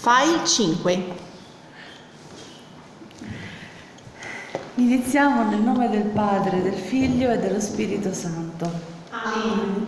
File 5. Iniziamo nel nome del Padre, del Figlio e dello Spirito Santo. Amen.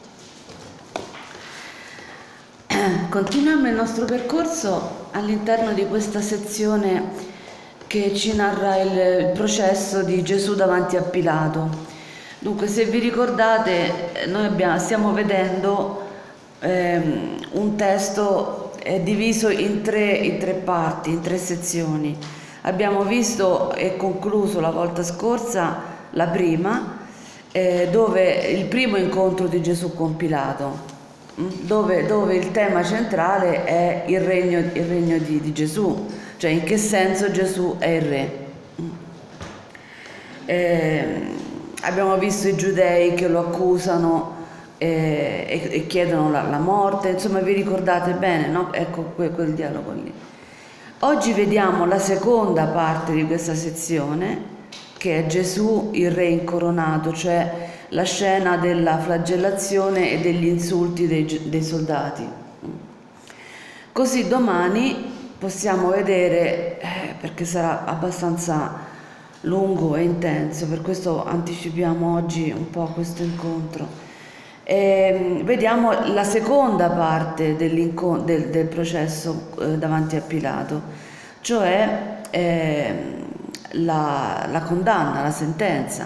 Continuiamo il nostro percorso all'interno di questa sezione che ci narra il processo di Gesù davanti a Pilato. Dunque, se vi ricordate, stiamo vedendo un testo diviso in tre parti, in tre sezioni. Abbiamo visto e concluso la volta scorsa la prima, dove il primo incontro di Gesù con Pilato, dove il tema centrale è il regno di Gesù, cioè in che senso Gesù è il re. Abbiamo visto i giudei che lo accusano e chiedono la morte, insomma vi ricordate bene, no? Ecco quel dialogo lì. Oggi vediamo la seconda parte di questa sezione, che è Gesù il re incoronato, cioè la scena della flagellazione e degli insulti dei soldati. Così domani possiamo vedere, perché sarà abbastanza lungo e intenso, per questo anticipiamo oggi un po' questo incontro. Vediamo la seconda parte del processo davanti a Pilato, cioè la condanna, la sentenza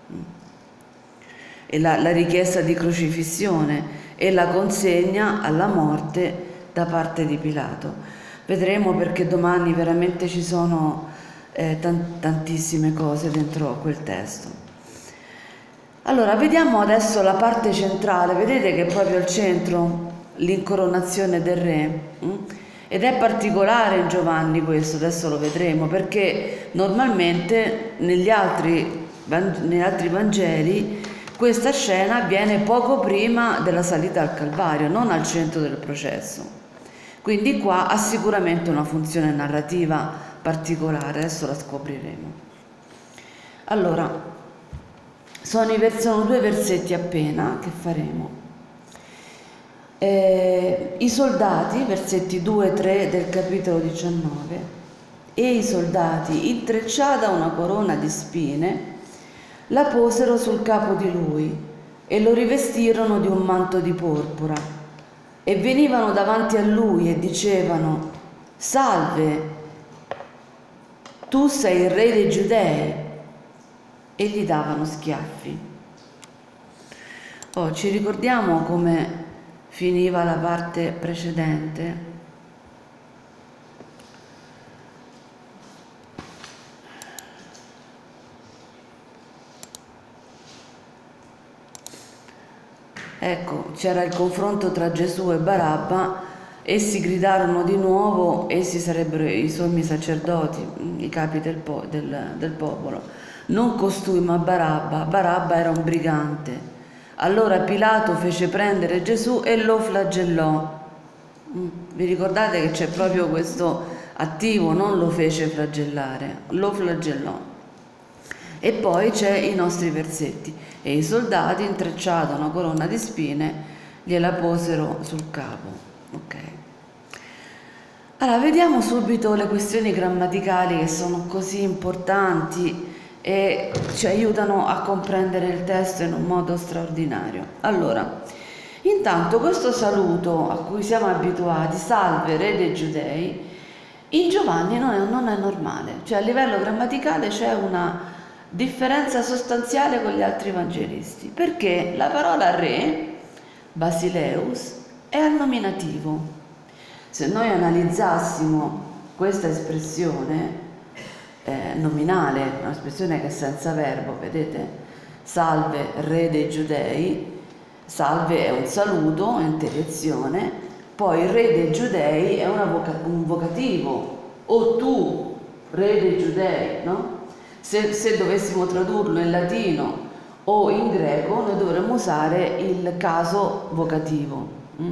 e la richiesta di crocifissione e la consegna alla morte da parte di Pilato. Vedremo, perché domani veramente ci sono tantissime cose dentro quel testo. Allora, vediamo adesso la parte centrale. Vedete che è proprio al centro l'incoronazione del re, ed è particolare in Giovanni questo, adesso lo vedremo, perché normalmente negli altri Vangeli questa scena avviene poco prima della salita al Calvario, non al centro del processo. Quindi qua ha sicuramente una funzione narrativa particolare, adesso la scopriremo. Allora, sono due versetti appena che faremo. I soldati, versetti 2 e 3 del capitolo 19, e i soldati, intrecciata una corona di spine, la posero sul capo di lui e lo rivestirono di un manto di porpora e venivano davanti a lui e dicevano: salve, tu sei il re dei Giudei, e gli davano schiaffi. Ci ricordiamo come finiva la parte precedente? Ecco, c'era il confronto tra Gesù e Barabba. Essi gridarono di nuovo, essi sarebbero i sommi sacerdoti, i capi del popolo. Non costui ma Barabba. Barabba era un brigante. Allora Pilato fece prendere Gesù e lo flagellò. Vi ricordate che c'è proprio questo attivo, non lo fece flagellare, lo flagellò. E poi c'è i nostri versetti. E i soldati, intrecciata una corona di spine, gliela posero sul capo. Ok. Allora, vediamo subito le questioni grammaticali che sono così importanti e ci aiutano a comprendere il testo in un modo straordinario. Allora, intanto questo saluto a cui siamo abituati, salve re dei Giudei, in Giovanni non è normale, cioè a livello grammaticale c'è una differenza sostanziale con gli altri evangelisti, perché la parola re, basileus, è al nominativo. Se noi analizzassimo questa espressione nominale, un'espressione che è senza verbo, vedete? Salve re dei Giudei, salve è un saluto, è interiezione, poi re dei Giudei è un vocativo, o tu re dei Giudei, no? Se dovessimo tradurlo in latino o in greco, noi dovremmo usare il caso vocativo.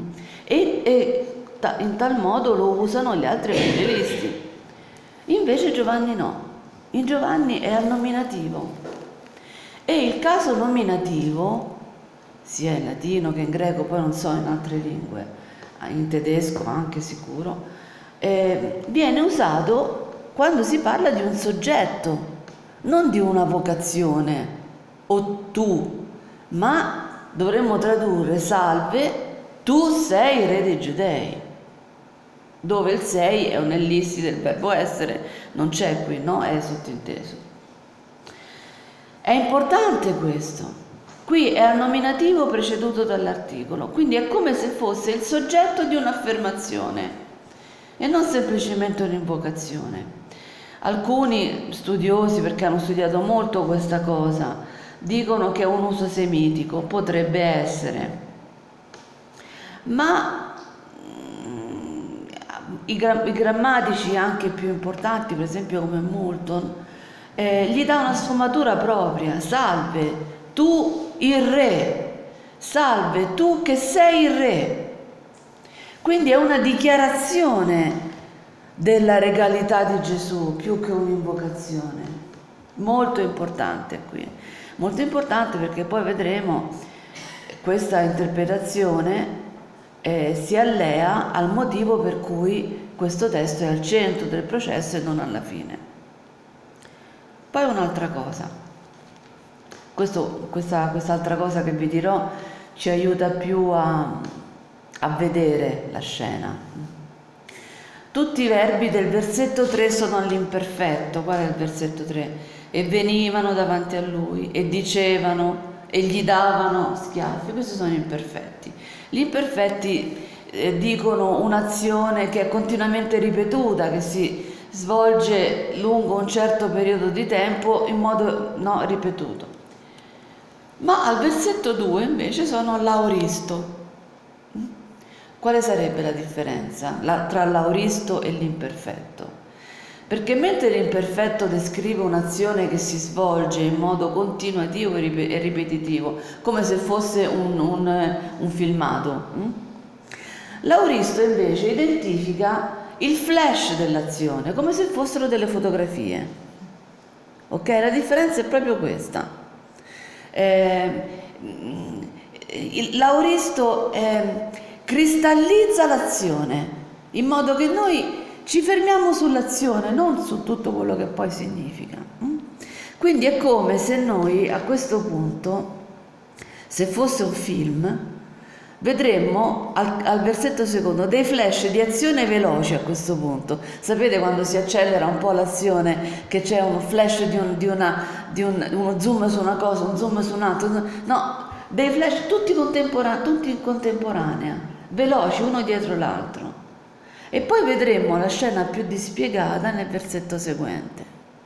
E in tal modo lo usano gli altri evangelisti. Invece Giovanni no. In Giovanni è al nominativo. E il caso nominativo, sia in latino che in greco, poi non so in altre lingue, in tedesco anche sicuro, viene usato quando si parla di un soggetto, non di una vocazione o tu, ma dovremmo tradurre salve, tu sei re dei Giudei, dove il sei è un'ellissi del verbo essere, non c'è qui, no? È sottinteso. È importante questo. Qui è al nominativo preceduto dall'articolo, quindi è come se fosse il soggetto di un'affermazione e non semplicemente un'invocazione. Alcuni studiosi, perché hanno studiato molto questa cosa, dicono che è un uso semitico, potrebbe essere, ma i grammatici anche più importanti, per esempio come Moulton, gli dà una sfumatura propria. Salve, tu il re, salve, tu che sei il re. Quindi è una dichiarazione della regalità di Gesù più che un'invocazione. Molto importante qui, molto importante, perché poi vedremo questa interpretazione si allea al motivo per cui questo testo è al centro del processo e non alla fine. Poi un'altra cosa, quest'altra cosa che vi dirò ci aiuta più a vedere la scena. Tutti i verbi del versetto 3 sono all'imperfetto. Qual è il versetto 3? E venivano davanti a lui e dicevano e gli davano schiaffi. Questi sono imperfetti. Gli imperfetti dicono un'azione che è continuamente ripetuta, che si svolge lungo un certo periodo di tempo in modo ripetuto. Ma al versetto 2 invece sono all'aoristo. Quale sarebbe la differenza tra l'aoristo e l'imperfetto? Perché mentre l'imperfetto descrive un'azione che si svolge in modo continuativo e ripetitivo, come se fosse un filmato, l'aoristo invece identifica il flash dell'azione, come se fossero delle fotografie. Ok? La differenza è proprio questa. L'aoristo cristallizza l'azione, in modo che noi ci fermiamo sull'azione, non su tutto quello che poi significa. Quindi è come se noi a questo punto, se fosse un film, vedremmo al versetto secondo dei flash di azione veloci a questo punto. Sapete quando si accelera un po' l'azione, che c'è un flash uno zoom su una cosa, un zoom su un altro? No, dei flash tutti in contemporanea, veloci uno dietro l'altro. E poi vedremo la scena più dispiegata nel versetto seguente.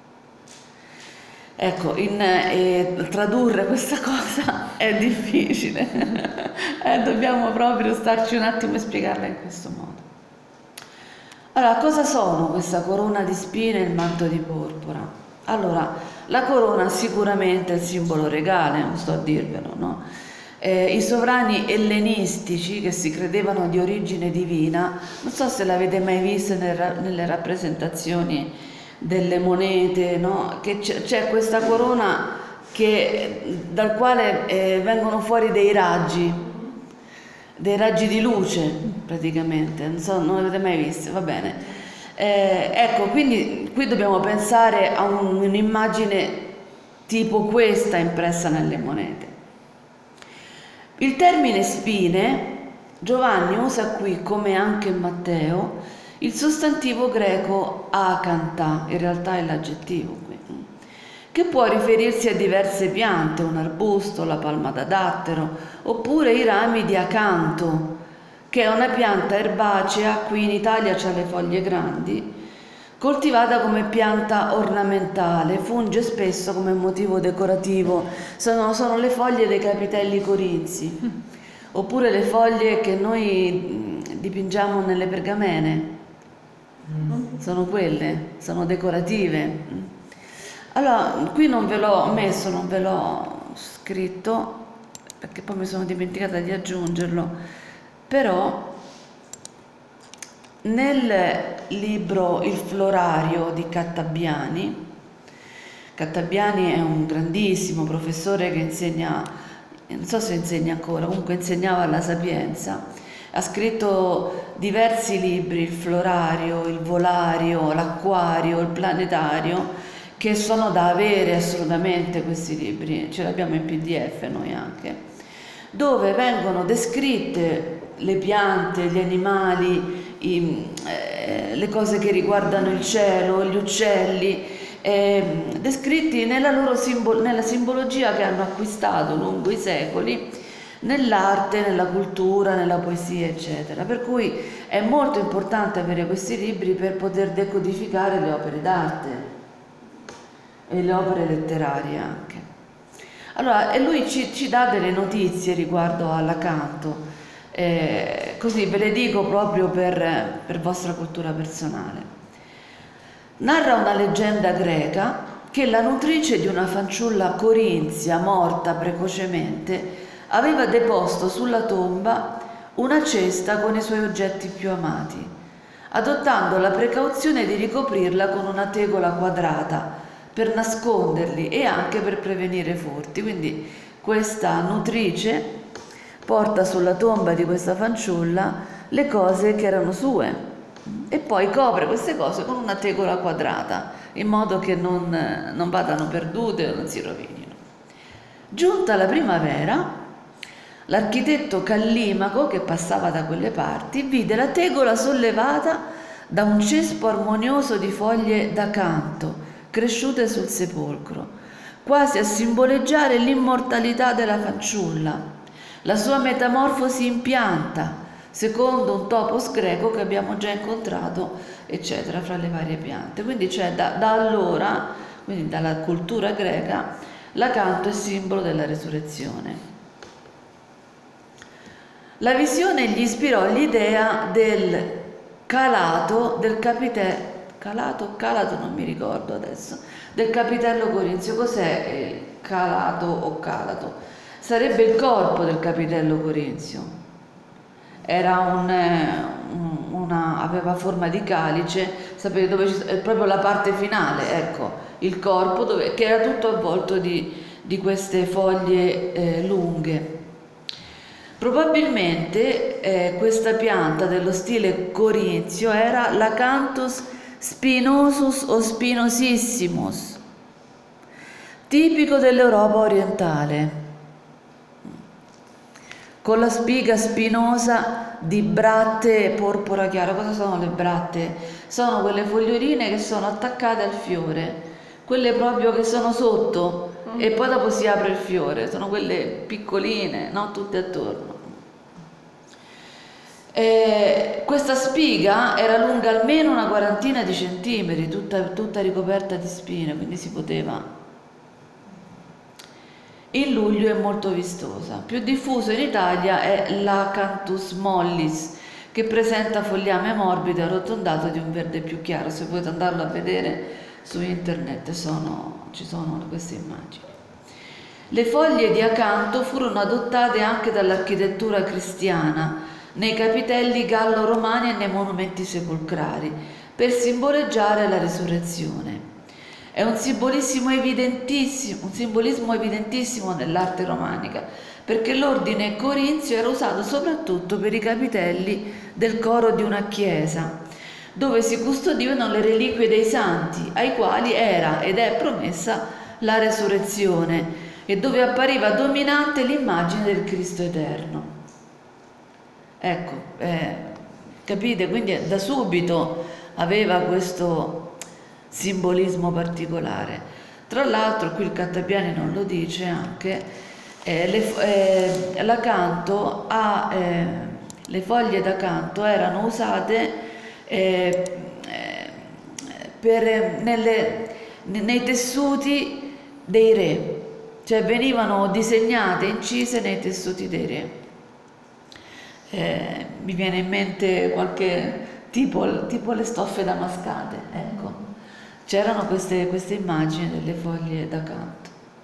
Ecco, tradurre questa cosa è difficile, dobbiamo proprio starci un attimo e spiegarla in questo modo. Allora, cosa sono questa corona di spine e il manto di porpora? Allora, la corona sicuramente è il simbolo regale, non sto a dirvelo, no? I sovrani ellenistici che si credevano di origine divina, non so se l'avete mai visto nelle rappresentazioni delle monete, no? Che c'è questa corona dal quale vengono fuori dei raggi di luce praticamente, non l'avete mai visto, va bene. Ecco, quindi qui dobbiamo pensare a un'immagine tipo questa impressa nelle monete. Il termine spine, Giovanni usa qui, come anche Matteo, il sostantivo greco acanta, in realtà è l'aggettivo qui, che può riferirsi a diverse piante, un arbusto, la palma da dattero, oppure i rami di acanto, che è una pianta erbacea, qui in Italia c'ha le foglie grandi, coltivata come pianta ornamentale, funge spesso come motivo decorativo, sono le foglie dei capitelli corinzi, oppure le foglie che noi dipingiamo nelle pergamene, sono quelle, sono decorative. Allora, qui non ve l'ho messo, non ve l'ho scritto, perché poi mi sono dimenticata di aggiungerlo, però nel libro Il Florario di Cattabbiani è un grandissimo professore che insegna, non so se insegna ancora, comunque insegnava alla Sapienza, ha scritto diversi libri, il Florario, il Volario, l'Acquario, il Planetario, che sono da avere assolutamente questi libri, ce li abbiamo in PDF noi anche, dove vengono descritte le piante, gli animali, le cose che riguardano il cielo, gli uccelli, descritti nella simbologia che hanno acquistato lungo i secoli nell'arte, nella cultura, nella poesia, eccetera. Per cui è molto importante avere questi libri per poter decodificare le opere d'arte e le opere letterarie anche. Allora, e lui ci dà delle notizie riguardo all'Acanto, così ve le dico proprio per vostra cultura personale. Narra una leggenda greca che la nutrice di una fanciulla corinzia morta precocemente aveva deposto sulla tomba una cesta con i suoi oggetti più amati, adottando la precauzione di ricoprirla con una tegola quadrata per nasconderli e anche per prevenire furti. Quindi questa nutrice porta sulla tomba di questa fanciulla le cose che erano sue e poi copre queste cose con una tegola quadrata in modo che non vadano perdute o non si rovinino. Giunta la primavera, l'architetto Callimaco, che passava da quelle parti, vide la tegola sollevata da un cespo armonioso di foglie d'acanto cresciute sul sepolcro, quasi a simboleggiare l'immortalità della fanciulla. La sua metamorfosi in pianta, secondo un topos greco che abbiamo già incontrato, eccetera, fra le varie piante. Quindi c'è da allora, quindi dalla cultura greca, l'acanto è simbolo della resurrezione. La visione gli ispirò l'idea del calato, del calato non mi ricordo adesso, del capitello corinzio. Cos'è il calato o calato? Sarebbe il corpo del capitello corinzio. Era aveva forma di calice, sapete dove è proprio la parte finale, ecco, il corpo che era tutto avvolto di queste foglie lunghe. Probabilmente questa pianta dello stile corinzio era l'Acanthus spinosus o spinosissimus, tipico dell'Europa orientale, con la spiga spinosa di bratte porpora chiara. Cosa sono le bratte? Sono quelle foglioline che sono attaccate al fiore, quelle proprio che sono sotto e poi dopo si apre il fiore, sono quelle piccoline, no? Tutte attorno. Questa spiga era lunga almeno una quarantina di centimetri, tutta ricoperta di spine, quindi si poteva. In luglio è molto vistosa. Più diffuso in Italia è l'Acanthus mollis, che presenta fogliame morbido e arrotondato di un verde più chiaro. Se volete andarlo a vedere su internet ci sono queste immagini. Le foglie di acanto furono adottate anche dall'architettura cristiana nei capitelli gallo-romani e nei monumenti sepolcrali per simboleggiare la risurrezione. È un simbolismo evidentissimo nell'arte romanica, perché l'ordine corinzio era usato soprattutto per i capitelli del coro di una chiesa, dove si custodivano le reliquie dei santi, ai quali era ed è promessa la resurrezione, e dove appariva dominante l'immagine del Cristo eterno. Ecco, capite? Quindi da subito aveva questo simbolismo particolare. Tra l'altro, qui il Cattapiani non lo dice anche, l'acanto le foglie d'acanto erano usate nei tessuti dei re, cioè venivano disegnate, incise nei tessuti dei re. Mi viene in mente qualche tipo le stoffe damascate, ecco, c'erano queste immagini delle foglie d'acanto.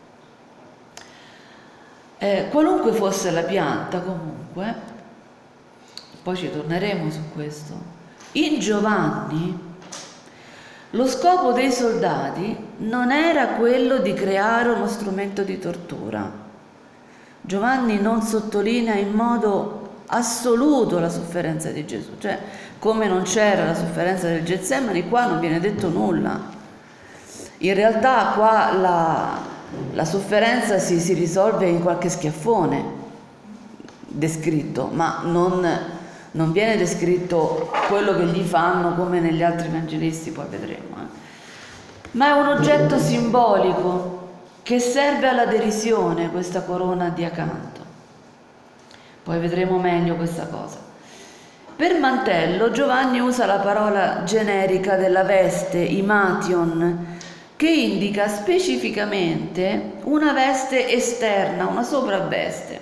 Qualunque fosse la pianta, comunque, poi ci torneremo su questo, in Giovanni lo scopo dei soldati non era quello di creare uno strumento di tortura. Giovanni non sottolinea in modo assoluto la sofferenza di Gesù, cioè come non c'era la sofferenza del Getsemani, qua non viene detto nulla. In realtà qua la sofferenza si risolve in qualche schiaffone descritto, ma non viene descritto quello che gli fanno come negli altri evangelisti, poi vedremo. Ma è un oggetto simbolico che serve alla derisione, questa corona di acanto. Poi vedremo meglio questa cosa. Per mantello Giovanni usa la parola generica della veste, imation, che indica specificamente una veste esterna, una sopravveste.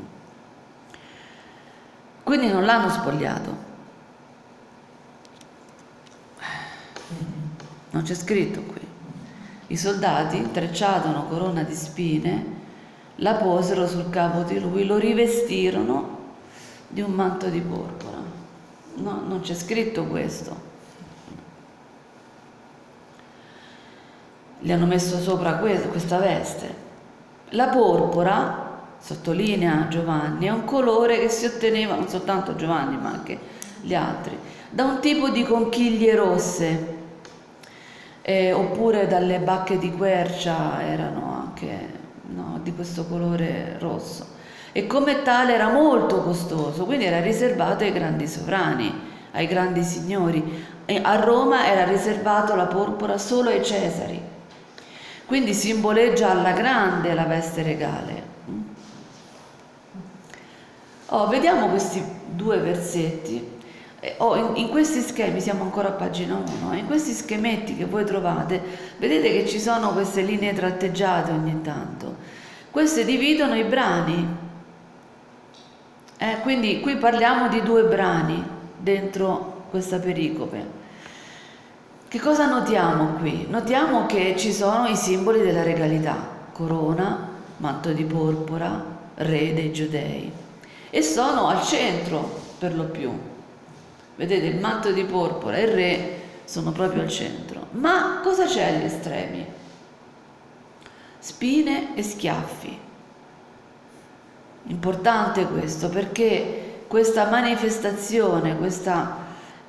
Quindi non l'hanno spogliato. Non c'è scritto qui. I soldati intrecciarono una corona di spine, la posero sul capo di lui, lo rivestirono di un manto di porpora. No, non c'è scritto questo. Gli hanno messo sopra questa veste. La porpora, sottolinea Giovanni, è un colore che si otteneva, non soltanto Giovanni ma anche gli altri, da un tipo di conchiglie rosse, oppure dalle bacche di quercia, erano anche di questo colore rosso, e come tale era molto costoso, quindi era riservato ai grandi sovrani, ai grandi signori. E a Roma era riservato la porpora solo ai Cesari, quindi simboleggia alla grande la veste regale. Vediamo questi due versetti. In questi schemi, siamo ancora a pagina 1, in questi schemetti che voi trovate, vedete che ci sono queste linee tratteggiate ogni tanto. Queste dividono i brani. Quindi qui parliamo di 2 brani dentro questa pericope. Che cosa notiamo qui? Notiamo che ci sono i simboli della regalità: corona, manto di porpora, re dei Giudei, e sono al centro per lo più. Vedete, il manto di porpora e il re sono proprio al centro. Ma cosa c'è agli estremi? Spine e schiaffi. Importante questo, perché questa manifestazione, questa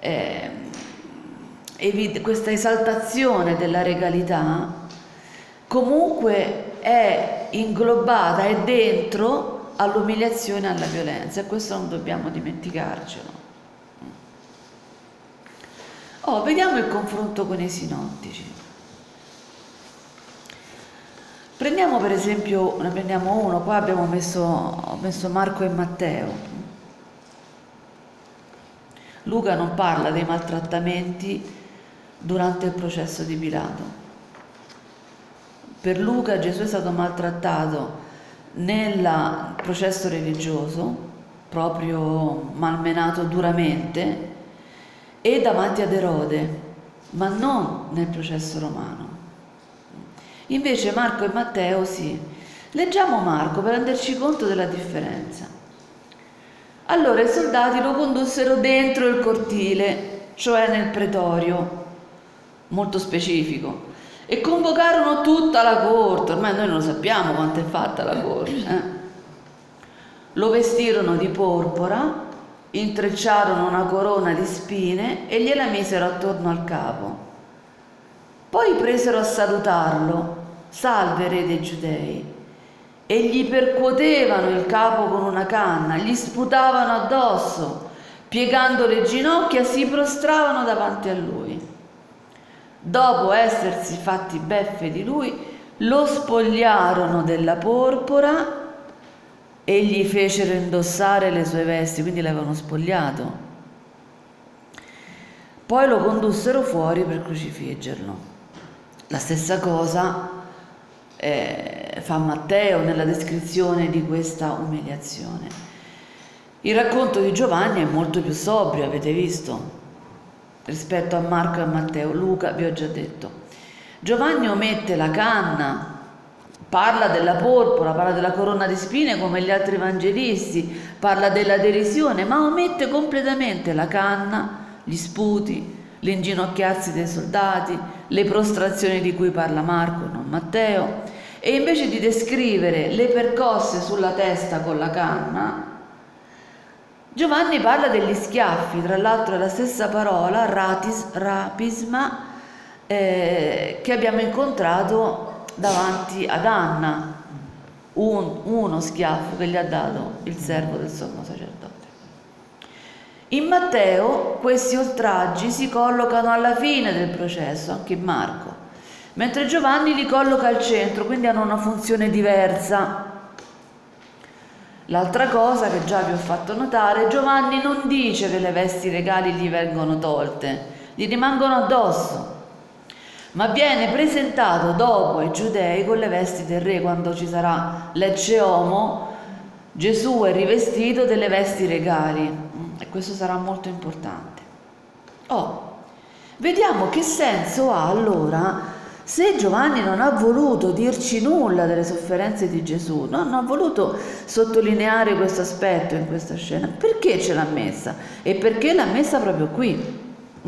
esaltazione della regalità comunque è inglobata, è dentro all'umiliazione e alla violenza, e questo non dobbiamo dimenticarcelo. Vediamo il confronto con i sinottici. Prendiamo per esempio, ne prendiamo uno, qua ho messo Marco e Matteo. Luca non parla dei maltrattamenti durante il processo di Pilato. Per Luca Gesù è stato maltrattato nel processo religioso, proprio malmenato duramente, e davanti ad Erode, ma non nel processo romano. Invece Marco e Matteo sì. Leggiamo Marco per renderci conto della differenza. Allora i soldati lo condussero dentro il cortile, cioè nel pretorio, molto specifico, e convocarono tutta la corte. Ormai noi non lo sappiamo quanto è fatta la corte. Lo vestirono di porpora, intrecciarono una corona di spine e gliela misero attorno al capo. Poi presero a salutarlo: salve re dei Giudei, e gli percuotevano il capo con una canna, gli sputavano addosso, piegando le ginocchia si prostravano davanti a lui. Dopo essersi fatti beffe di lui, lo spogliarono della porpora e gli fecero indossare le sue vesti, quindi l'avevano spogliato. Poi lo condussero fuori per crocifiggerlo. La stessa cosa fa Matteo nella descrizione di questa umiliazione. Il racconto di Giovanni è molto più sobrio, avete visto, rispetto a Marco e a Matteo. Luca vi ho già detto. Giovanni omette la canna, parla della porpora, parla della corona di spine come gli altri evangelisti, parla della derisione, ma omette completamente la canna, gli sputi, l'inginocchiarsi dei soldati, le prostrazioni di cui parla Marco, non Matteo, e invece di descrivere le percosse sulla testa con la canna, Giovanni parla degli schiaffi, tra l'altro è la stessa parola, rapisma, che abbiamo incontrato davanti ad Anna, uno schiaffo che gli ha dato il servo del sommo sacerdote. In Matteo questi oltraggi si collocano alla fine del processo, anche in Marco, mentre Giovanni li colloca al centro, quindi hanno una funzione diversa. L'altra cosa che già vi ho fatto notare, Giovanni non dice che le vesti regali gli vengono tolte, gli rimangono addosso, ma viene presentato dopo ai giudei con le vesti del re. Quando ci sarà l'ecce homo, Gesù è rivestito delle vesti regali, e questo sarà molto importante. Vediamo che senso ha allora se Giovanni non ha voluto dirci nulla delle sofferenze di Gesù, non ha voluto sottolineare questo aspetto in questa scena. Perché ce l'ha messa? E perché l'ha messa proprio qui?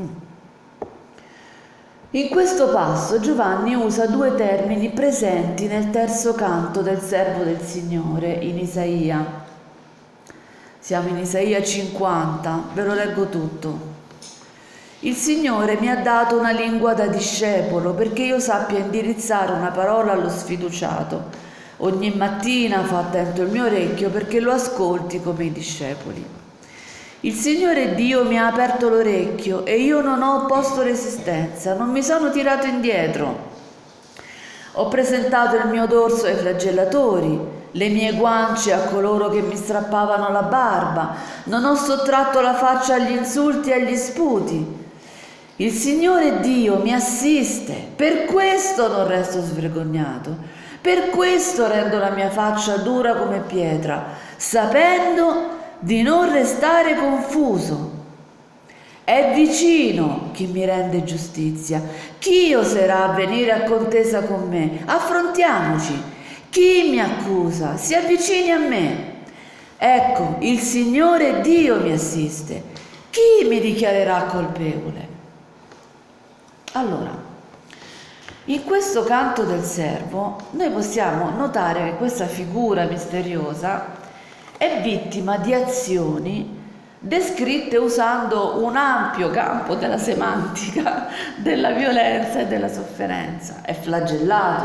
In questo passo Giovanni usa due termini presenti nel terzo canto del servo del Signore in Isaia. Siamo in Isaia 50, ve lo leggo tutto. Il Signore mi ha dato una lingua da discepolo perché io sappia indirizzare una parola allo sfiduciato. Ogni mattina fa attento il mio orecchio perché lo ascolti come i discepoli. Il Signore Dio mi ha aperto l'orecchio e io non ho opposto resistenza, non mi sono tirato indietro. Ho presentato il mio dorso ai flagellatori, le mie guance a coloro che mi strappavano la barba, non ho sottratto la faccia agli insulti e agli sputi. Il Signore Dio mi assiste, per questo non resto svergognato, per questo rendo la mia faccia dura come pietra, sapendo di non restare confuso. È vicino chi mi rende giustizia, chi oserà venire a contesa con me? Affrontiamoci, chi mi accusa si avvicini a me. Ecco, il Signore Dio mi assiste, chi mi dichiarerà colpevole? Allora, in questo canto del servo noi possiamo notare che questa figura misteriosa è vittima di azioni descritte usando un ampio campo della semantica della violenza e della sofferenza. È flagellato,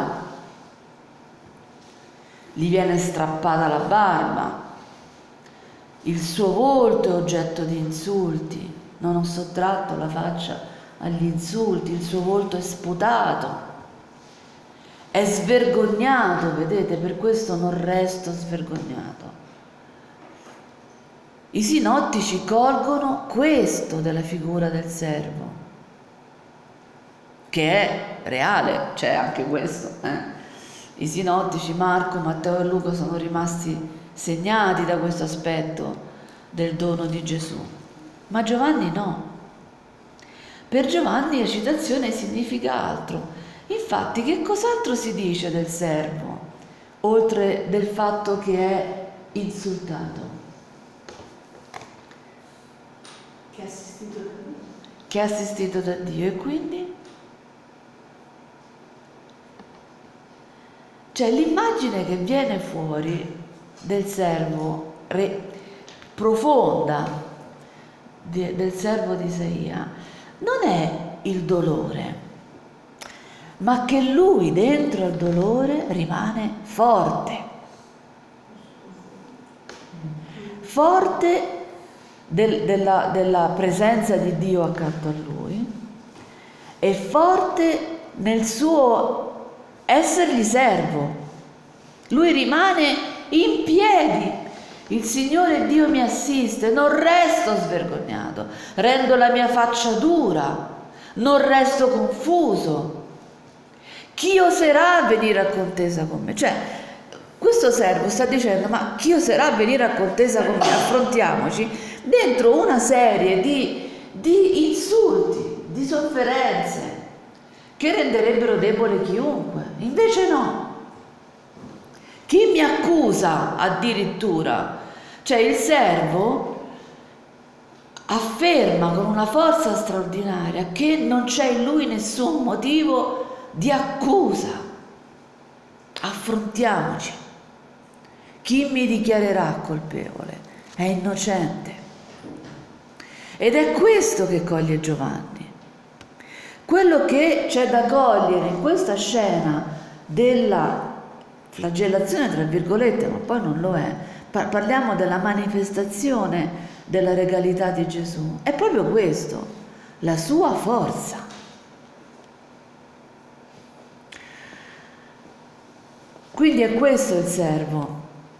gli viene strappata la barba, il suo volto è oggetto di insulti, non ho sottratto la faccia agli insulti, il suo volto è sputato, è svergognato, vedete, per questo non resto svergognato. I sinottici colgono questo della figura del servo, che è reale, c'è anche questo. I sinottici Marco, Matteo e Luca sono rimasti segnati da questo aspetto del dono di Gesù, ma Giovanni no. Per Giovanni la citazione significa altro. Infatti, che cos'altro si dice del servo, oltre del fatto che è insultato? Che è assistito da Dio. Che è assistito da Dio, e quindi? Cioè l'immagine che viene fuori del servo profonda del servo di Isaia non è il dolore, ma che lui dentro al dolore rimane forte della presenza di Dio accanto a lui, e forte nel suo essergli servo. Lui rimane in piedi. Il Signore Dio mi assiste, non resto svergognato, rendo la mia faccia dura, non resto confuso. Chi oserà venire a contesa con me? Cioè, questo servo sta dicendo, ma chi oserà venire a contesa con me? Affrontiamoci, dentro una serie di insulti, di sofferenze, che renderebbero debole chiunque. Invece no. Chi mi accusa addirittura? Cioè il servo afferma con una forza straordinaria che non c'è in lui nessun motivo di accusa. Affrontiamoci. Chi mi dichiarerà colpevole? È innocente. Ed è questo che coglie Giovanni. Quello che c'è da cogliere in questa scena della flagellazione, tra virgolette, ma poi non lo è, parliamo della manifestazione della regalità di Gesù, è proprio questo, la sua forza. Quindi è questo il servo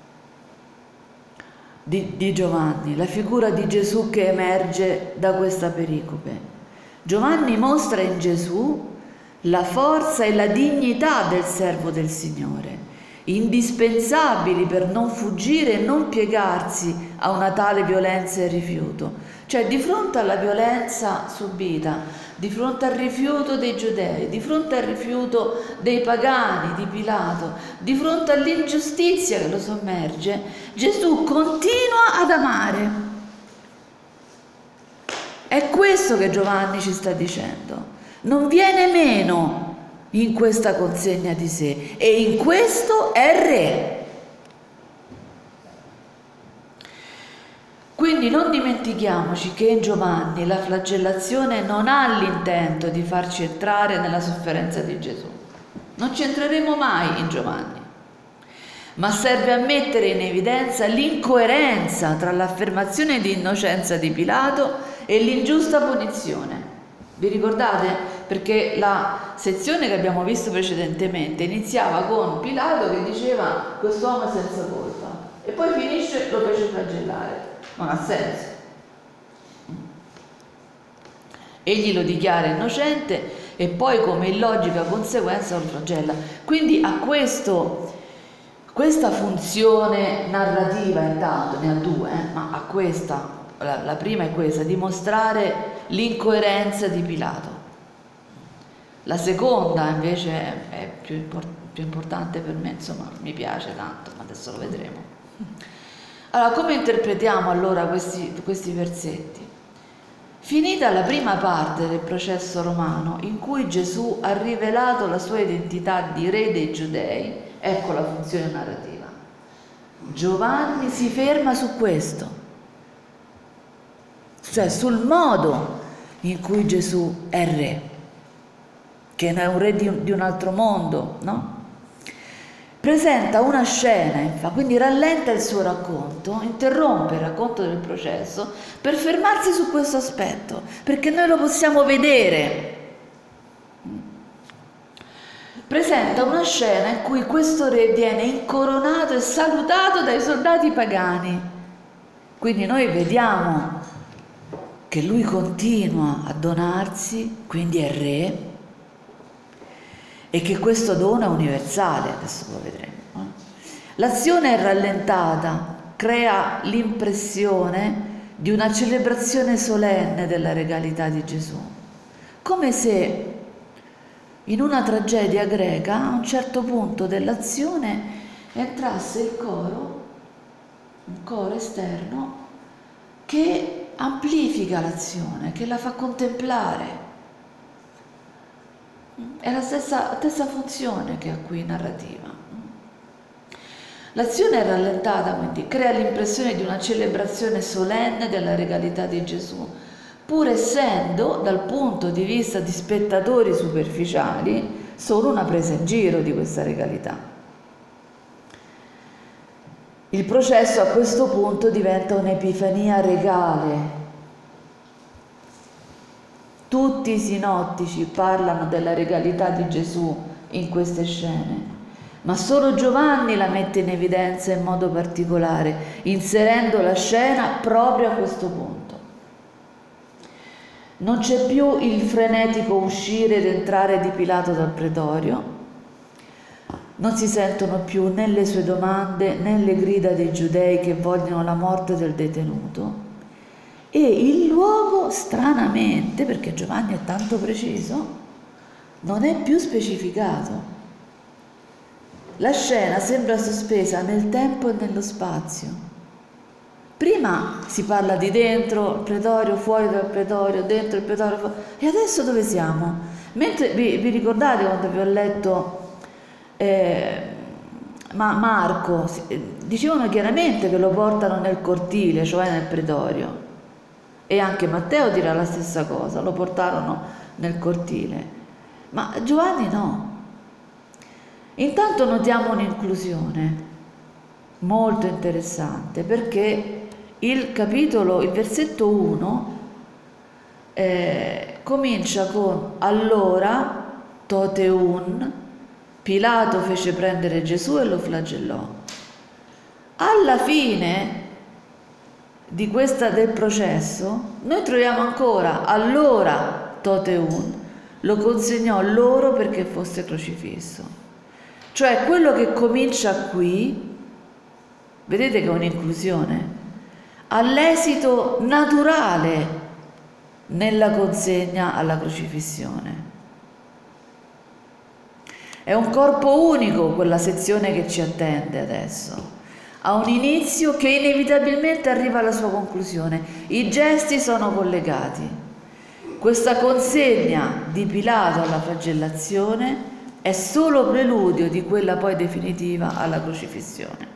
di Giovanni, la figura di Gesù che emerge da questa pericope. Giovanni mostra in Gesù la forza e la dignità del servo del Signore, indispensabili per non fuggire e non piegarsi a una tale violenza e rifiuto. Cioè, di fronte alla violenza subita, di fronte al rifiuto dei giudei, di fronte al rifiuto dei pagani, di Pilato, di fronte all'ingiustizia che lo sommerge, Gesù continua ad amare. È questo che Giovanni ci sta dicendo. Non viene meno in questa consegna di sé, e in questo è re. Quindi non dimentichiamoci che in Giovanni la flagellazione non ha l'intento di farci entrare nella sofferenza di Gesù. Non ci entreremo mai in Giovanni, ma serve a mettere in evidenza l'incoerenza tra l'affermazione di innocenza di Pilato e l'ingiusta punizione. Vi ricordate? Perché la sezione che abbiamo visto precedentemente iniziava con Pilato che diceva quest'uomo è senza colpa e poi finisce lo fece flagellare. Non ha senso. Egli lo dichiara innocente e poi come illogica conseguenza lo flagella. Quindi ha questa funzione narrativa, intanto ne ha due, ma ha questa, la prima è questa, dimostrare l'incoerenza di Pilato. La seconda invece è più importante per me, insomma mi piace tanto, ma adesso lo vedremo. Allora, come interpretiamo allora questi versetti? Finita la prima parte del processo romano, in cui Gesù ha rivelato la sua identità di re dei Giudei, ecco la funzione narrativa. Giovanni si ferma su questo, cioè sul modo in cui Gesù è re, che è un re di un altro mondo, no? Presenta una scena, infatti, quindi rallenta il suo racconto, interrompe il racconto del processo per fermarsi su questo aspetto, perché noi lo possiamo vedere. Presenta una scena in cui questo re viene incoronato e salutato dai soldati pagani. Quindi noi vediamo che lui continua a donarsi, quindi è re, e che questo dono è universale, adesso lo vedremo. L'azione è rallentata, crea l'impressione di una celebrazione solenne della regalità di Gesù, come se in una tragedia greca a un certo punto dell'azione entrasse il coro, un coro esterno che amplifica l'azione, che la fa contemplare. È la stessa funzione che ha qui narrativa. L'azione è rallentata, quindi crea l'impressione di una celebrazione solenne della regalità di Gesù, pur essendo, dal punto di vista di spettatori superficiali, solo una presa in giro di questa regalità. Il processo a questo punto diventa un'epifania regale. Tutti i sinottici parlano della regalità di Gesù in queste scene, ma solo Giovanni la mette in evidenza in modo particolare, inserendo la scena proprio a questo punto. Non c'è più il frenetico uscire ed entrare di Pilato dal pretorio, non si sentono più né le sue domande né le grida dei giudei che vogliono la morte del detenuto. E il luogo, stranamente, perché Giovanni è tanto preciso, non è più specificato. La scena sembra sospesa nel tempo e nello spazio. Prima si parla di dentro il pretorio, fuori dal pretorio, dentro il pretorio, fuori. E adesso dove siamo? Mentre vi ricordate quando vi ho letto Marco, dicevano chiaramente che lo portano nel cortile, cioè nel pretorio. E anche Matteo dirà la stessa cosa, lo portarono nel cortile. Ma Giovanni no. Intanto notiamo un'inclusione molto interessante, perché il versetto 1 comincia con allora, toteun, Pilato fece prendere Gesù e lo flagellò. Alla fine del processo noi troviamo ancora allora, toteun, lo consegnò loro perché fosse crocifisso. Cioè quello che comincia qui, vedete che è un'inclusione, ha l'esito naturale nella consegna alla crocifissione. È un corpo unico quella sezione che ci attende adesso. Ha un inizio che inevitabilmente arriva alla sua conclusione. I gesti sono collegati. Questa consegna di Pilato alla flagellazione è solo preludio di quella poi definitiva alla crocifissione.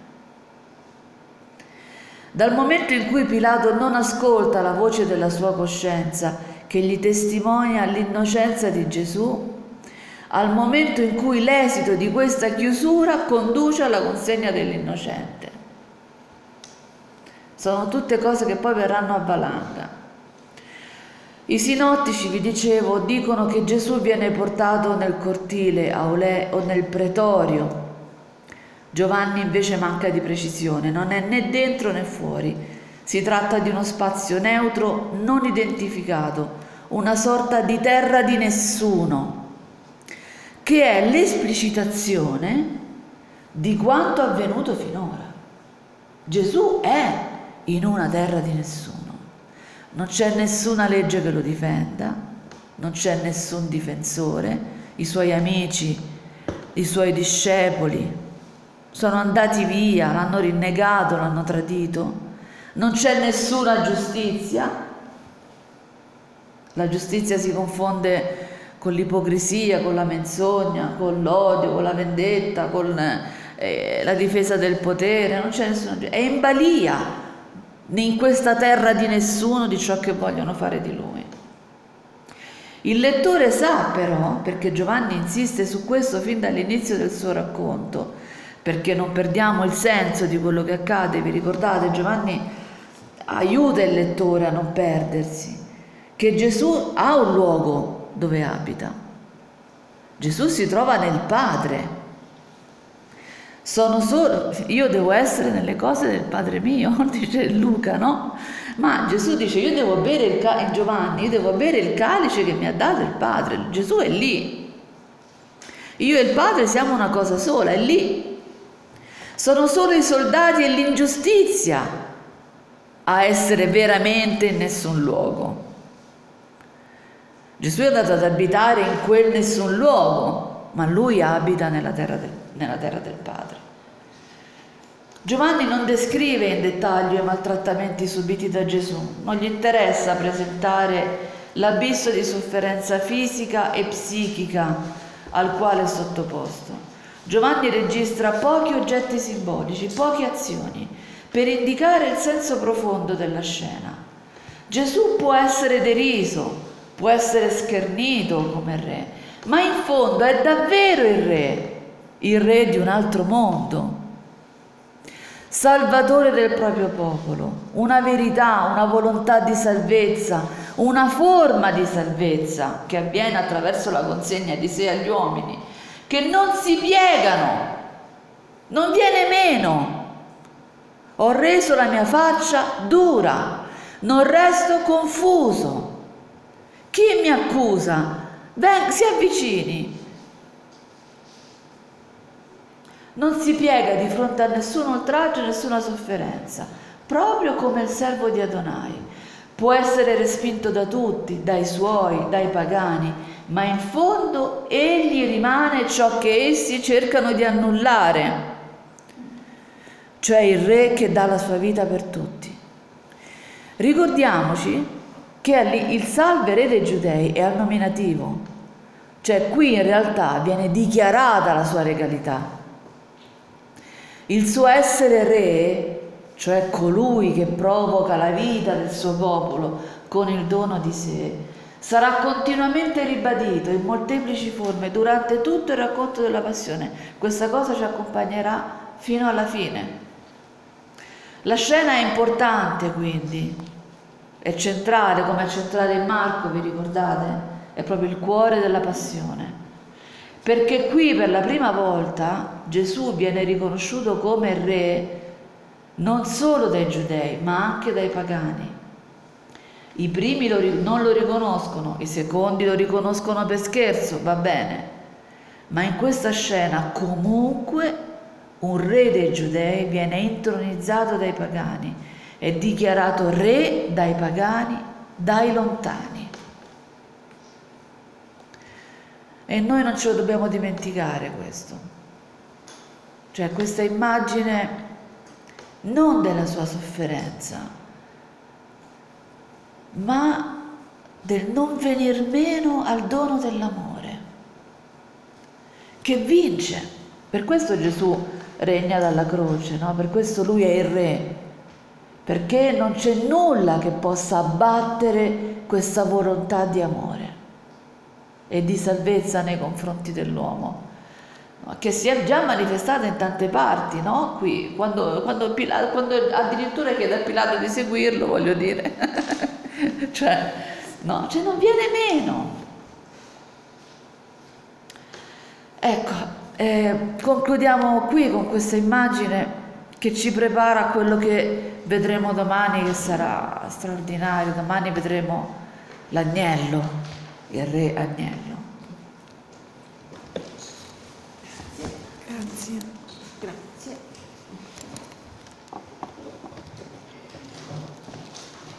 Dal momento in cui Pilato non ascolta la voce della sua coscienza che gli testimonia l'innocenza di Gesù, al momento in cui l'esito di questa chiusura conduce alla consegna dell'innocente. Sono tutte cose che poi verranno a valanga. I sinottici, vi dicevo, dicono che Gesù viene portato nel cortile Aulè o nel pretorio. Giovanni invece manca di precisione, non è né dentro né fuori. Si tratta di uno spazio neutro non identificato, una sorta di terra di nessuno, che è l'esplicitazione di quanto avvenuto finora. Gesù è in una terra di nessuno. Non c'è nessuna legge che lo difenda, non c'è nessun difensore, i suoi amici, i suoi discepoli sono andati via, l'hanno rinnegato, l'hanno tradito, non c'è nessuna giustizia. La giustizia si confonde con l'ipocrisia, con la menzogna, con l'odio, con la vendetta, con la difesa del potere, non c'è nessuna, è in balia in questa terra di nessuno di ciò che vogliono fare di lui. Il lettore sa però, perché Giovanni insiste su questo fin dall'inizio del suo racconto, perché non perdiamo il senso di quello che accade, vi ricordate, Giovanni aiuta il lettore a non perdersi, che Gesù ha un luogo dove abita. Gesù si trova nel Padre. Io devo essere nelle cose del Padre mio, dice Luca, no? Ma Gesù dice, io devo bere Giovanni, io devo bere il calice che mi ha dato il Padre. Gesù è lì. Io e il Padre siamo una cosa sola, è lì. Sono solo i soldati e l'ingiustizia a essere veramente in nessun luogo. Gesù è andato ad abitare in quel nessun luogo, ma lui abita nella terra del Padre. Giovanni non descrive in dettaglio i maltrattamenti subiti da Gesù, non gli interessa presentare l'abisso di sofferenza fisica e psichica al quale è sottoposto. Giovanni registra pochi oggetti simbolici, poche azioni, per indicare il senso profondo della scena. Gesù può essere deriso, può essere schernito come re, ma in fondo è davvero il re di un altro mondo, salvatore del proprio popolo, una verità, una volontà di salvezza, una forma di salvezza che avviene attraverso la consegna di sé agli uomini, che non si piegano, non viene meno. Ho reso la mia faccia dura, non resto confuso. Chi mi accusa? Si avvicini. Non si piega di fronte a nessun oltraggio, nessuna sofferenza, proprio come il servo di Adonai. Può essere respinto da tutti, dai suoi, dai pagani, ma in fondo egli rimane ciò che essi cercano di annullare, cioè il re che dà la sua vita per tutti. Ricordiamoci che il salve re dei Giudei è al nominativo, cioè qui in realtà viene dichiarata la sua regalità. Il suo essere re, cioè colui che provoca la vita del suo popolo, con il dono di sé, sarà continuamente ribadito in molteplici forme durante tutto il racconto della passione. Questa cosa ci accompagnerà fino alla fine. La scena è importante, quindi, è centrale, come è centrale in Marco, vi ricordate? È proprio il cuore della passione. Perché qui per la prima volta Gesù viene riconosciuto come re non solo dai giudei, ma anche dai pagani. I primi non lo riconoscono, i secondi lo riconoscono per scherzo, va bene, ma in questa scena comunque un re dei giudei viene intronizzato dai pagani, è dichiarato re dai pagani, dai lontani. E noi non ce lo dobbiamo dimenticare questo, cioè questa immagine non della sua sofferenza, ma del non venir meno al dono dell'amore, che vince. Per questo Gesù regna dalla croce, no? Per questo lui è il re, perché non c'è nulla che possa abbattere questa volontà di amore e di salvezza nei confronti dell'uomo, no? Che si è già manifestata in tante parti, no? Qui, quando addirittura chiede a Pilato di seguirlo, voglio dire, cioè non viene meno. Ecco, concludiamo qui con questa immagine che ci prepara a quello che vedremo domani, che sarà straordinario. Domani vedremo l'agnello, il re agnello.